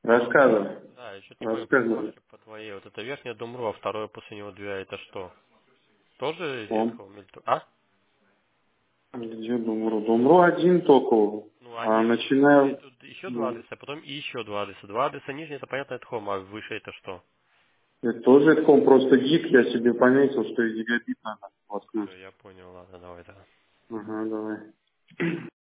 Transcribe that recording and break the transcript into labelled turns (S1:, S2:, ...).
S1: Рассказывай.
S2: Да, я что-то не понял,
S1: Рассказывай.
S2: пробивашки по твоей. Вот это верхняя Думру, а второе после него две, это что? Тоже из
S1: Он.
S2: Яхова? А?
S1: Где Думру? Думру один только.
S2: Ну, а
S1: А
S2: нижний, вот смотри,
S1: начиная...
S2: тут еще два
S1: Ну,
S2: адреса, а потом и еще два адреса. Два адреса нижний, это понятно, это Home, а выше это что?
S1: это тоже это просто гиг, я себе пометил, что и гигабит надо воткнуть.
S2: Все, я понял, ладно, давай, давай.
S1: Ага, давай.